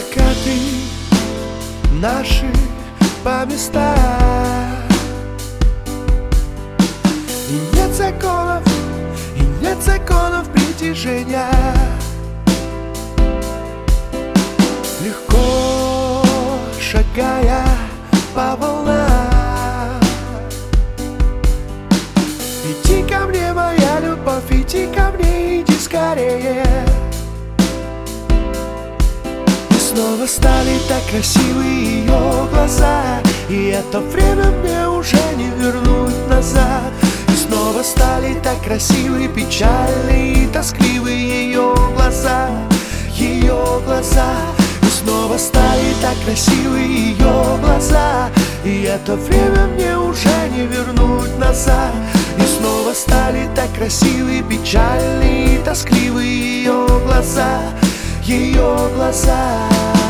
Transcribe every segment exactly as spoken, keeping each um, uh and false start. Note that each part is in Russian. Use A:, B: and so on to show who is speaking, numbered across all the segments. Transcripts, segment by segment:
A: Закаты наши по местам, и нет законов, и нет законов притяжения. Легко шагая по волнам, иди ко мне, моя любовь, иди ко мне, иди скорее. Снова стали так красивы ее глаза, и это время мне уже не вернуть назад. И снова стали так красивы, печальны и тоскливы ее глаза, ее глаза. И снова стали так красивы ее глаза, и это время мне уже не вернуть назад. И снова стали так красивы, печальны и тоскливы ее глаза, ее глаза.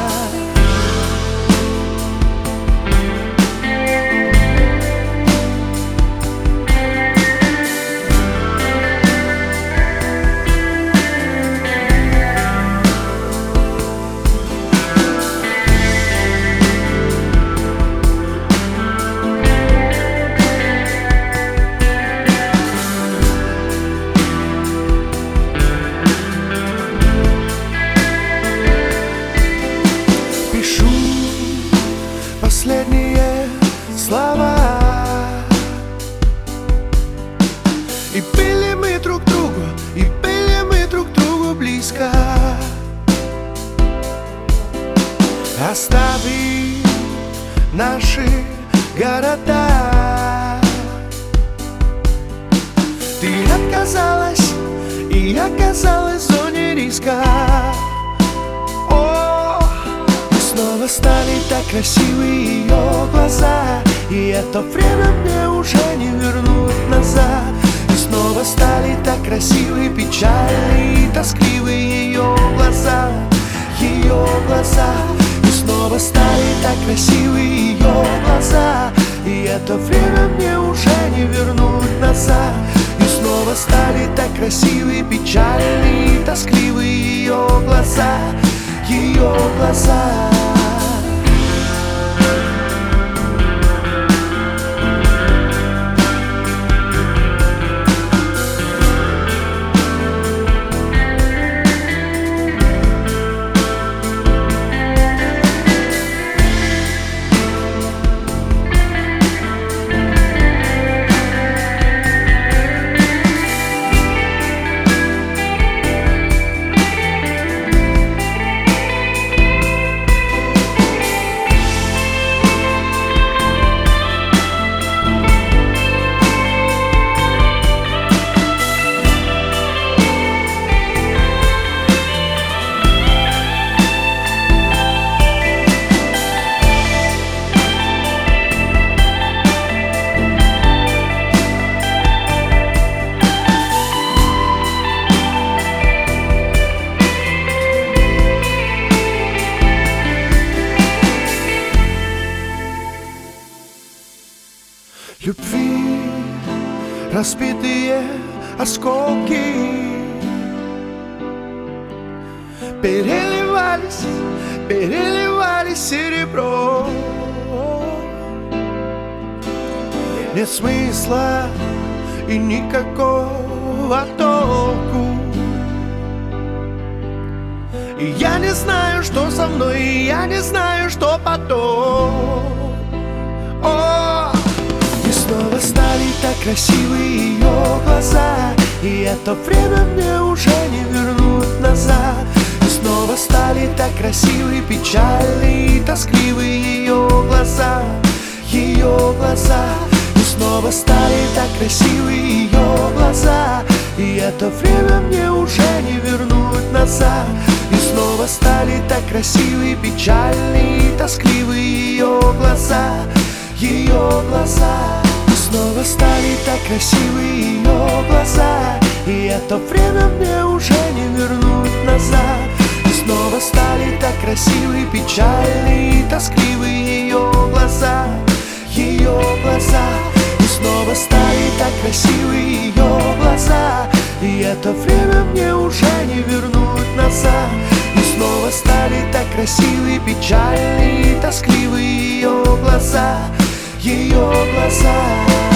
A: Последние слова, и были мы друг другу, и были мы друг другу близко. Остави наши города. Ты отказалась, и я оказалась в зоне риска. Снова стали так красивы ее глаза, и это время мне уже не вернуть назад. И снова стали так красивы, печальны и тоскливы ее глаза, ее глаза. И снова стали так красивы ее глаза, и это время мне уже не вернуть назад. И снова стали так красивы, печальны и тоскливы ее глаза, ее глаза. Любви разбитые осколки переливались, переливались серебро. Нет смысла и никакого толку, и я не знаю, что со мной, и я не знаю, что потом. О! И снова стали так красивы ее глаза, и это время мне уже не вернуть назад. И снова стали так красивы, печальны и тоскливы ее глаза, ее глаза. И снова стали так красивы ее глаза, и это время мне уже не вернуть назад. И снова стали так красивы, печальны и тоскливы ее глаза, ее глаза. И снова стали так красивы ее глаза, и это время мне уже не вернуть назад. И снова стали так красивы, печальны и тоскливы ее глаза, ее глаза. И снова стали так красивы ее глаза, и это время мне уже не вернуть назад. И И снова стали так красивы, печальны и тоскливы ее глаза, ее глаза.